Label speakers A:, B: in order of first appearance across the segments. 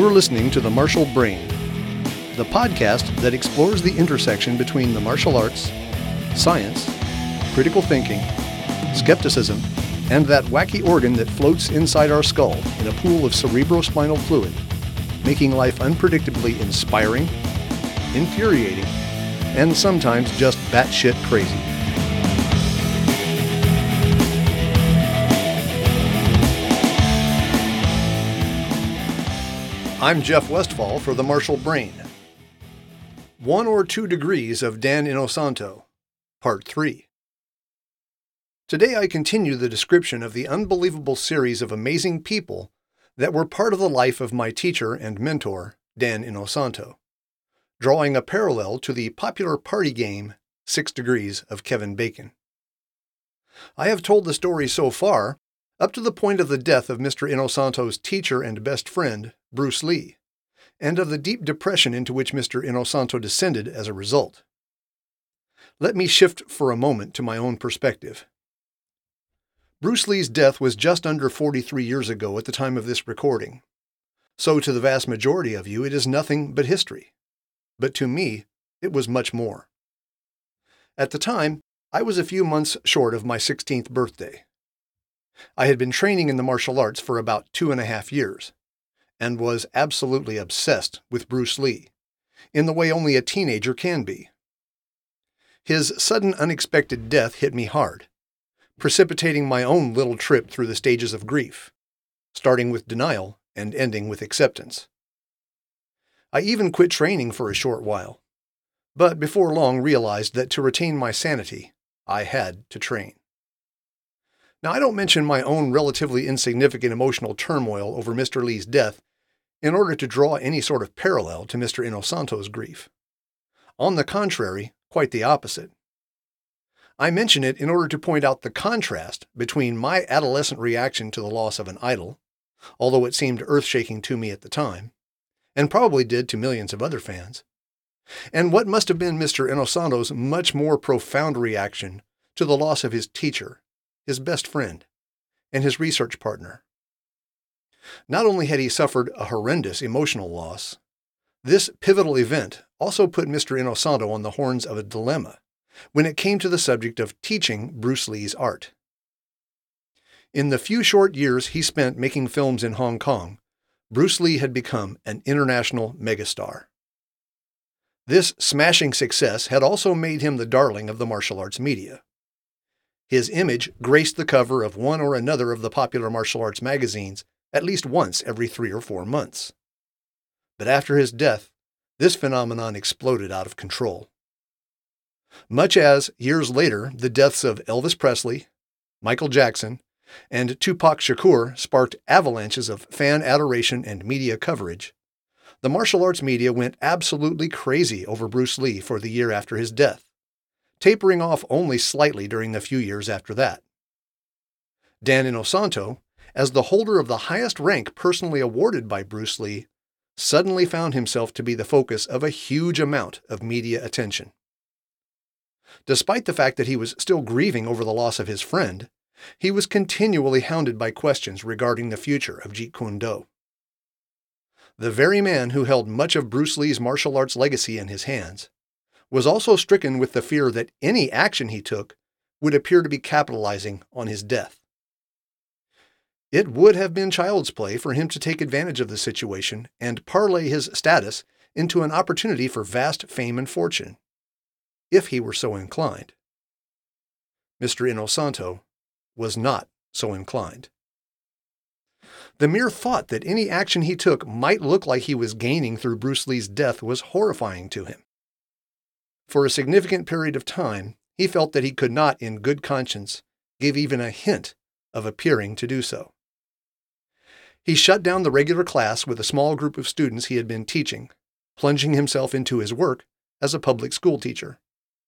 A: You're listening to The Martial Brain, the podcast that explores the intersection between the martial arts, science, critical thinking, skepticism, and that wacky organ that floats inside our skull in a pool of cerebrospinal fluid, making life unpredictably inspiring, infuriating, and sometimes just batshit crazy. I'm Jeff Westfall for The Martial Brain. 1 or 2 Degrees of Dan Inosanto, Part 3. Today I continue the description of the unbelievable series of amazing people that were part of the life of my teacher and mentor, Dan Inosanto, drawing a parallel to the popular party game 6 Degrees of Kevin Bacon. I have told the story so far, up to the point of the death of Mr. Inosanto's teacher and best friend, Bruce Lee, and of the deep depression into which Mr. Inosanto descended as a result. Let me shift for a moment to my own perspective. Bruce Lee's death was just under 43 years ago at the time of this recording, so to the vast majority of you it is nothing but history. But to me, it was much more. At the time, I was a few months short of my 16th birthday. I had been training in the martial arts for about 2.5 years, and was absolutely obsessed with Bruce Lee, in the way only a teenager can be. His sudden unexpected death hit me hard, precipitating my own little trip through the stages of grief, starting with denial and ending with acceptance. I even quit training for a short while, but before long realized that to retain my sanity, I had to train. Now, I don't mention my own relatively insignificant emotional turmoil over Mr. Lee's death in order to draw any sort of parallel to Mr. Inosanto's grief. On the contrary, quite the opposite. I mention it in order to point out the contrast between my adolescent reaction to the loss of an idol, although it seemed earth-shaking to me at the time, and probably did to millions of other fans, and what must have been Mr. Inosanto's much more profound reaction to the loss of his teacher, his best friend, and his research partner. Not only had he suffered a horrendous emotional loss, this pivotal event also put Mr. Inosanto on the horns of a dilemma when it came to the subject of teaching Bruce Lee's art. In the few short years he spent making films in Hong Kong, Bruce Lee had become an international megastar. This smashing success had also made him the darling of the martial arts media. His image graced the cover of one or another of the popular martial arts magazines at least once every 3 or 4 months. But after his death, this phenomenon exploded out of control. Much as, years later, the deaths of Elvis Presley, Michael Jackson, and Tupac Shakur sparked avalanches of fan adoration and media coverage, the martial arts media went absolutely crazy over Bruce Lee for the year after his death, tapering off only slightly during the few years after that. Dan Inosanto, as the holder of the highest rank personally awarded by Bruce Lee, suddenly found himself to be the focus of a huge amount of media attention. Despite the fact that he was still grieving over the loss of his friend, he was continually hounded by questions regarding the future of Jeet Kune Do. The very man who held much of Bruce Lee's martial arts legacy in his hands was also stricken with the fear that any action he took would appear to be capitalizing on his death. It would have been child's play for him to take advantage of the situation and parlay his status into an opportunity for vast fame and fortune, if he were so inclined. Mr. Inosanto was not so inclined. The mere thought that any action he took might look like he was gaining through Bruce Lee's death was horrifying to him. For a significant period of time, he felt that he could not, in good conscience, give even a hint of appearing to do so. He shut down the regular class with a small group of students he had been teaching, plunging himself into his work as a public school teacher.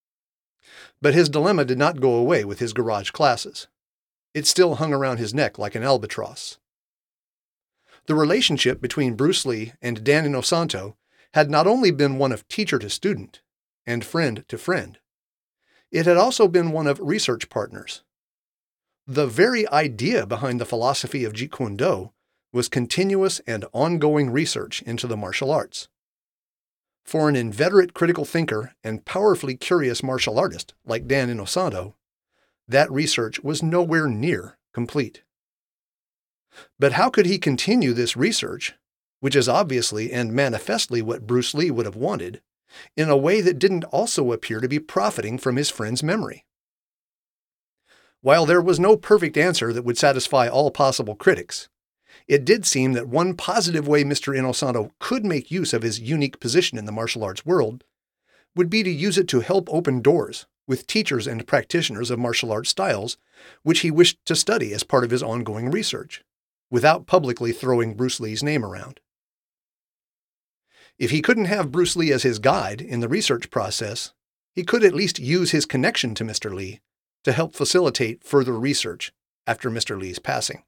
A: But his dilemma did not go away with his garage classes. It still hung around his neck like an albatross. The relationship between Bruce Lee and Dan Inosanto had not only been one of teacher to student and friend to friend, it had also been one of research partners. The very idea behind the philosophy of Jeet Kune Do was continuous and ongoing research into the martial arts. For an inveterate critical thinker and powerfully curious martial artist like Dan Inosanto, that research was nowhere near complete. But how could he continue this research, which is obviously and manifestly what Bruce Lee would have wanted, in a way that didn't also appear to be profiting from his friend's memory? While there was no perfect answer that would satisfy all possible critics, it did seem that one positive way Mr. Inosanto could make use of his unique position in the martial arts world would be to use it to help open doors with teachers and practitioners of martial arts styles which he wished to study as part of his ongoing research, without publicly throwing Bruce Lee's name around. If he couldn't have Bruce Lee as his guide in the research process, he could at least use his connection to Mr. Lee to help facilitate further research after Mr. Lee's passing.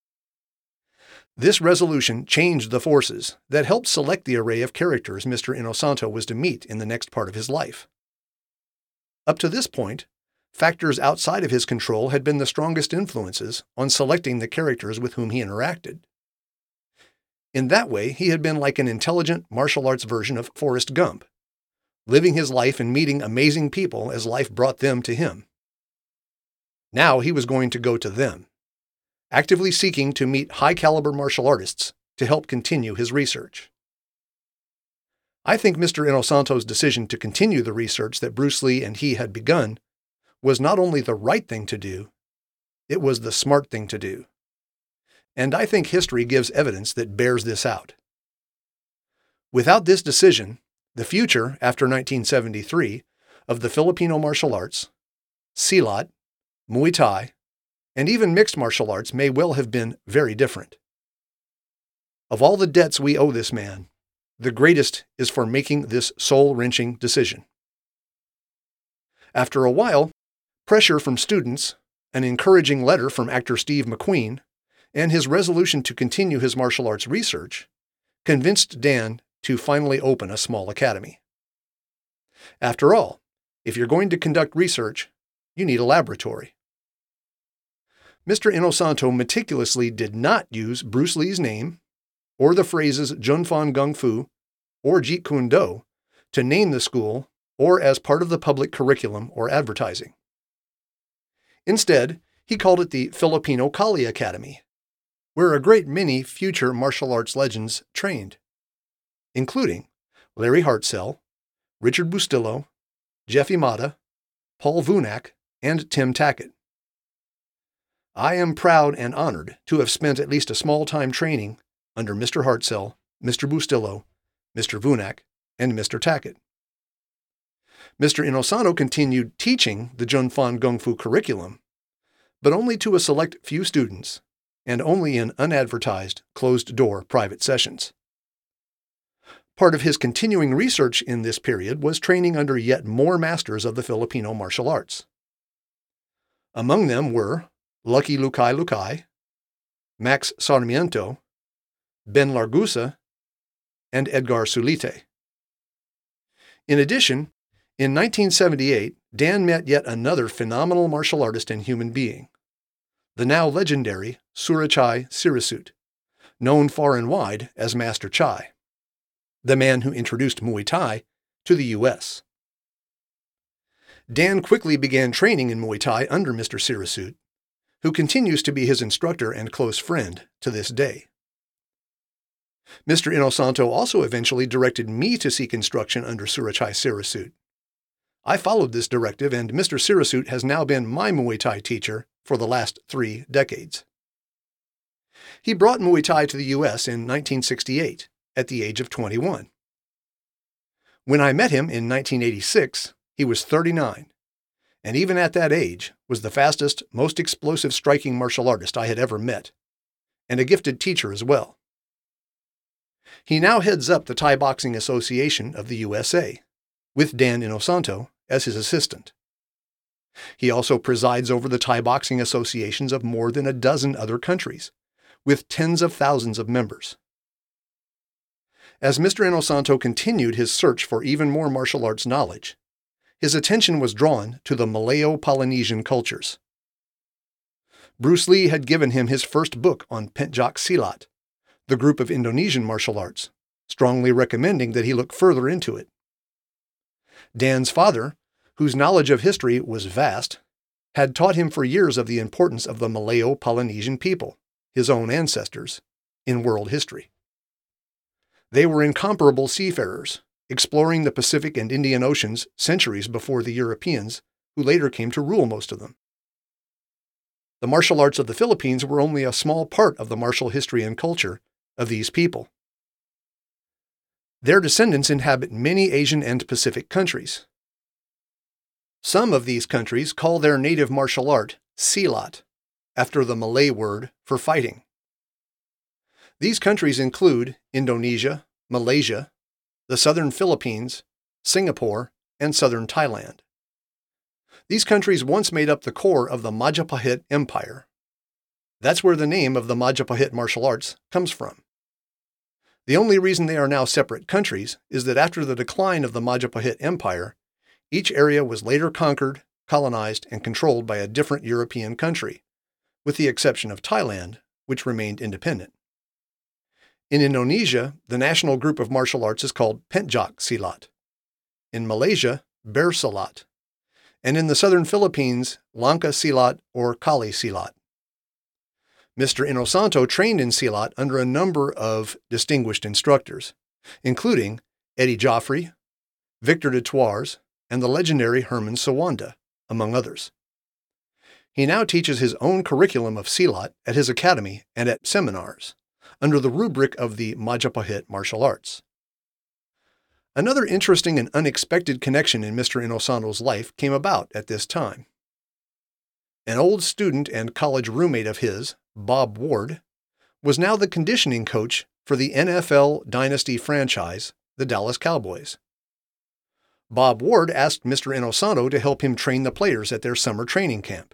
A: This resolution changed the forces that helped select the array of characters Mr. Inosanto was to meet in the next part of his life. Up to this point, factors outside of his control had been the strongest influences on selecting the characters with whom he interacted. In that way, he had been like an intelligent martial arts version of Forrest Gump, living his life and meeting amazing people as life brought them to him. Now he was going to go to them, actively seeking to meet high-caliber martial artists to help continue his research. I think Mr. Inosanto's decision to continue the research that Bruce Lee and he had begun was not only the right thing to do, it was the smart thing to do. And I think history gives evidence that bears this out. Without this decision, the future, after 1973, of the Filipino martial arts, Silat, Muay Thai, and even mixed martial arts may well have been very different. Of all the debts we owe this man, the greatest is for making this soul-wrenching decision. After a while, pressure from students, an encouraging letter from actor Steve McQueen, and his resolution to continue his martial arts research convinced Dan to finally open a small academy. After all, if you're going to conduct research, you need a laboratory. Mr. Inosanto meticulously did not use Bruce Lee's name or the phrases Jun Fan Gung Fu or Jeet Kune Do to name the school or as part of the public curriculum or advertising. Instead, he called it the Filipino Kali Academy, where a great many future martial arts legends trained, including Larry Hartsell, Richard Bustillo, Jeff Imada, Paul Vunak, and Tim Tackett. I am proud and honored to have spent at least a small time training under Mr. Hartsell, Mr. Bustillo, Mr. Vunak, and Mr. Tackett. Mr. Inosanto continued teaching the Jun Fan Gung Fu curriculum, but only to a select few students, and only in unadvertised, closed-door private sessions. Part of his continuing research in this period was training under yet more masters of the Filipino martial arts. Among them were Lucky Lucay Lucay, Max Sarmiento, Ben Largusa, and Edgar Sulite. In addition, in 1978, Dan met yet another phenomenal martial artist and human being, the now legendary Surachai Sirisute, known far and wide as Master Chai, the man who introduced Muay Thai to the U.S. Dan quickly began training in Muay Thai under Mr. Sirisute, who continues to be his instructor and close friend to this day. Mr. Inosanto also eventually directed me to seek instruction under Surachai Sirisute. I followed this directive, and Mr. Sirisute has now been my Muay Thai teacher for the last 3 decades. He brought Muay Thai to the U.S. in 1968, at the age of 21. When I met him in 1986, he was 39, and even at that age was the fastest, most explosive striking martial artist I had ever met, and a gifted teacher as well. He now heads up the Thai Boxing Association of the USA, with Dan Inosanto as his assistant. He also presides over the Thai boxing associations of more than a dozen other countries, with tens of thousands of members. As Mr. Inosanto continued his search for even more martial arts knowledge, his attention was drawn to the Malayo-Polynesian cultures. Bruce Lee had given him his first book on Pencak Silat, the group of Indonesian martial arts, strongly recommending that he look further into it. Dan's father, whose knowledge of history was vast, had taught him for years of the importance of the Malayo-Polynesian people, his own ancestors, in world history. They were incomparable seafarers, exploring the Pacific and Indian Oceans centuries before the Europeans, who later came to rule most of them. The martial arts of the Philippines were only a small part of the martial history and culture of these people. Their descendants inhabit many Asian and Pacific countries. Some of these countries call their native martial art silat, after the Malay word for fighting. These countries include Indonesia, Malaysia, the southern Philippines, Singapore, and southern Thailand. These countries once made up the core of the Majapahit Empire. That's where the name of the Majapahit martial arts comes from. The only reason they are now separate countries is that after the decline of the Majapahit Empire, each area was later conquered, colonized, and controlled by a different European country, with the exception of Thailand, which remained independent. In Indonesia, the national group of martial arts is called Pencak Silat. In Malaysia, Ber Silat. And in the southern Philippines, Langkah Silat or Kali Silat. Mr. Inosanto trained in Silat under a number of distinguished instructors, including Eddie Joffrey, Victor de Thouars, and the legendary Herman Sawanda, among others. He now teaches his own curriculum of Silat at his academy and at seminars, under the rubric of the Majapahit martial arts. Another interesting and unexpected connection in Mr. Inosanto's life came about at this time. An old student and college roommate of his, Bob Ward, was now the conditioning coach for the NFL Dynasty franchise, the Dallas Cowboys. Bob Ward asked Mr. Inosanto to help him train the players at their summer training camp.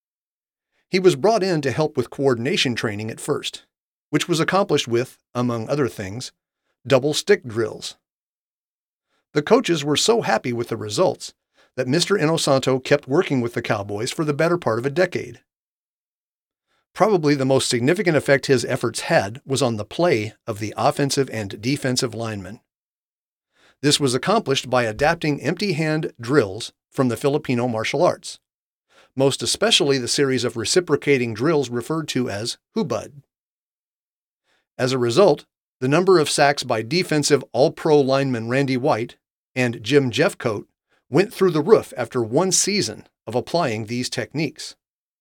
A: He was brought in to help with coordination training at first, which was accomplished with, among other things, double stick drills. The coaches were so happy with the results that Mr. Inosanto kept working with the Cowboys for the better part of a decade. Probably the most significant effect his efforts had was on the play of the offensive and defensive linemen. This was accomplished by adapting empty-hand drills from the Filipino martial arts, most especially the series of reciprocating drills referred to as hubad. As a result, the number of sacks by defensive All-Pro lineman Randy White and Jim Jeffcoat went through the roof after one season of applying these techniques.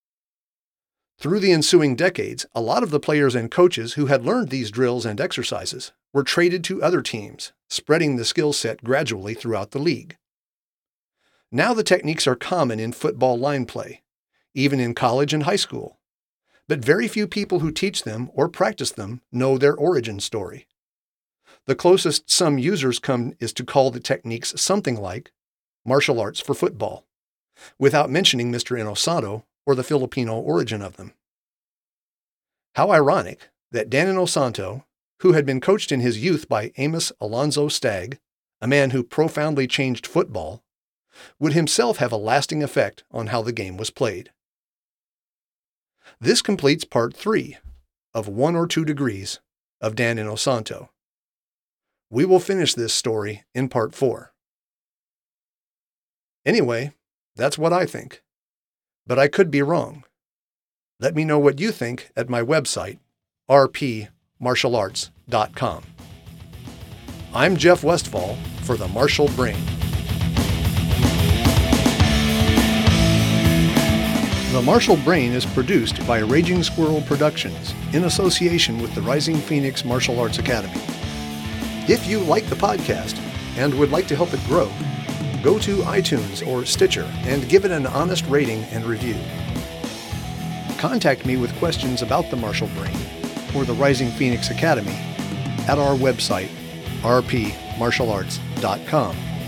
A: Through the ensuing decades, a lot of the players and coaches who had learned these drills and exercises were traded to other teams, spreading the skill set gradually throughout the league. Now the techniques are common in football line play, even in college and high school. But very few people who teach them or practice them know their origin story. The closest some users come is to call the techniques something like martial arts for football, without mentioning Mr. Inosanto or the Filipino origin of them. How ironic that Dan Inosanto, who had been coached in his youth by Amos Alonzo Stagg, a man who profoundly changed football, would himself have a lasting effect on how the game was played. This completes part 3 of 1 or 2 Degrees of Dan Inosanto. We will finish this story in part 4. Anyway, that's what I think. But I could be wrong. Let me know what you think at my website, rpmartialarts.com. I'm Jeff Westfall for The Martial Brain. The Martial Brain is produced by Raging Squirrel Productions in association with the Rising Phoenix Martial Arts Academy. If you like the podcast and would like to help it grow, go to iTunes or Stitcher and give it an honest rating and review. Contact me with questions about the Martial Brain or the Rising Phoenix Academy at our website, rpmartialarts.com.